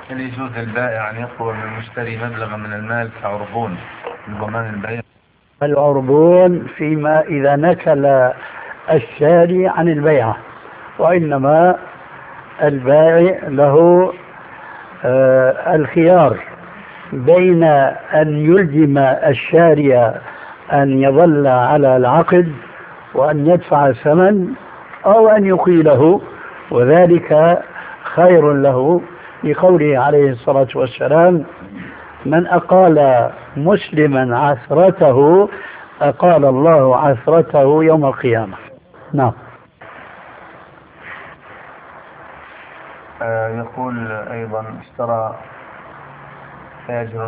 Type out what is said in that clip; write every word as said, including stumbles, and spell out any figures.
هل يجوز البائع أن يطلب من المشتري مبلغا من المال كعربون لضمان البيع؟ العربون فيما إذا نكل الشاري عن البيعة، وإنما البائع له آه الخيار بين أن يلزم الشاري أن يظل على العقد وأن يدفع الثمن، أو أن يقيله، وذلك خير له، لقوله عليه الصلاة والسلام: من أقال مسلما عثرته أقال الله عثرته يوم القيامة. نعم. آه يقول أيضا: اشترى تاجر